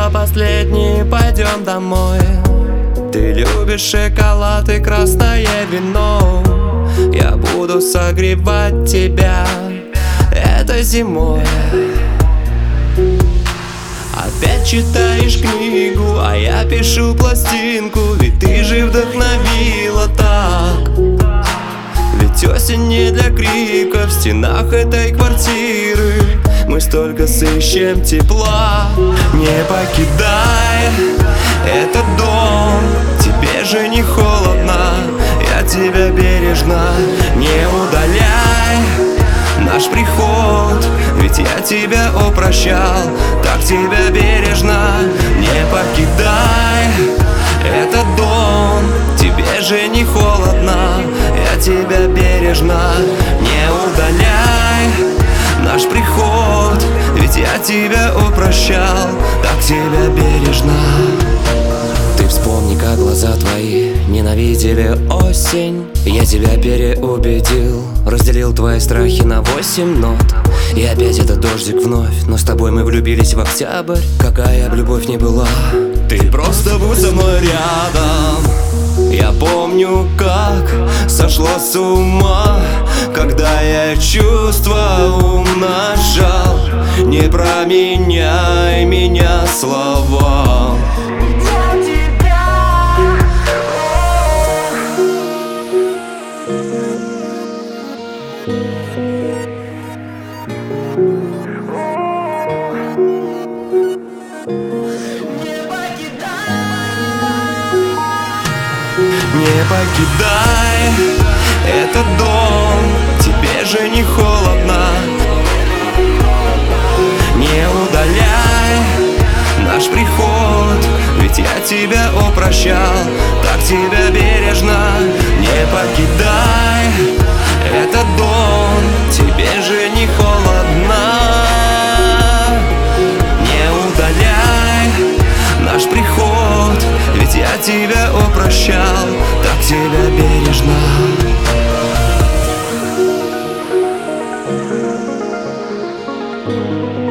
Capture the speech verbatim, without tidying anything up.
слова последние, пойдем домой. Ты любишь шоколад и красное вино. Я буду согревать тебя этой зимой. Опять читаешь книгу, а я пишу пластинку. Ведь ты же вдохновила так. Ведь осень не для крика в стенах этой квартиры. Мы столько сыщем тепла. Не покидай этот дом, тебе же не холодно. Я тебя бережно не удаляй наш приход, ведь я тебя упрощал, так тебя бережно. Не покидай этот дом, тебе же не холодно. Я тебя бережно не удаляй наш приход, ведь я тебя упрощал, так тебя бережно. Ты вспомни, как глаза твои ненавидели осень. Я тебя переубедил, разделил твои страхи на восемь нот. И опять этот дождик вновь, но с тобой мы влюбились в октябрь. Какая б любовь ни была, ты просто будь со мной рядом. Я помню, как сошло с ума, когда я чувства умножал. Не променяй меня словам. Не покидай этот дом, тебе же не холодно. Не удаляй наш приход, ведь я тебя упрощал, так тебя бережно. Не покидай этот дом, тебе же не холодно. Не удаляй наш приход, ведь я тебя упрощал, так тебя бережно. Thank you.